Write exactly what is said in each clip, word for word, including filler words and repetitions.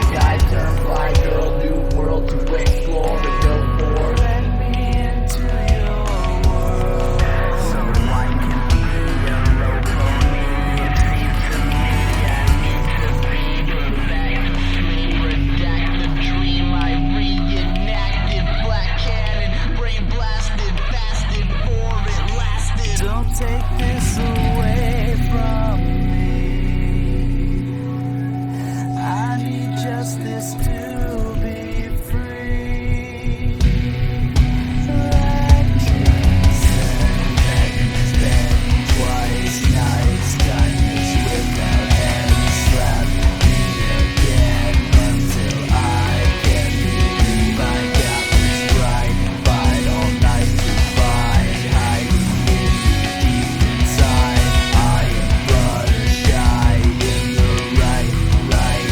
guy turned fly girl, new world to explore and go for. Let me into your world. So I can be a local media piece of me. I need to be the back to sleep. Redact the dream I reenacted. Black cannon, brain blasted, fasted for it lasted. Don't take this away from me. I need justice to be free. Let me spend twice nights, kindness without end. Slap me again until I can believe I got this right. Fight all night to find, hiding deep inside. I am Fluttershy in the right, right.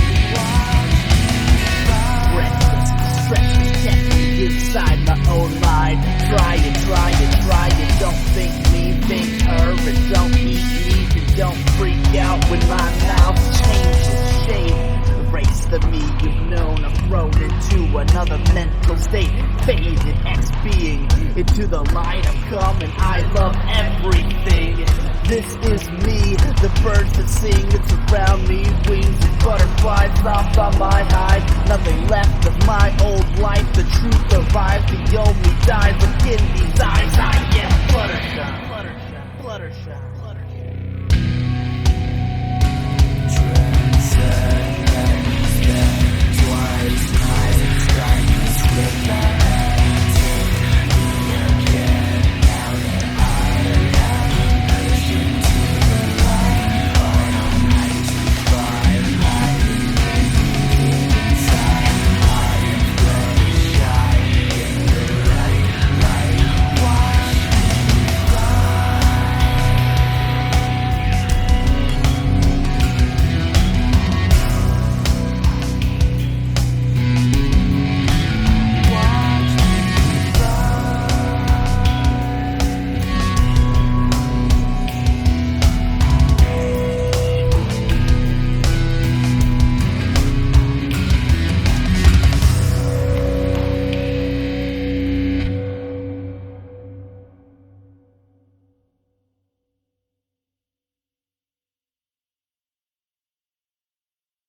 Breathless, stretch, get me inside my own mind. Try it, try it, try it. Don't think me, think her, and don't eat me, and don't freak out when my mouth changes shape. Erase the me you've known. I'm thrown into another mental state, faded X-being into the light I've come, and I love everything. This is me, the birds that sing that's around me, wings and butterflies off on my hide. Nothing left of my old life, the truth arrives, the only dies within these eyes. I am Fluttershy, Fluttershy, Fluttershy, Fluttershy. Trendsetter.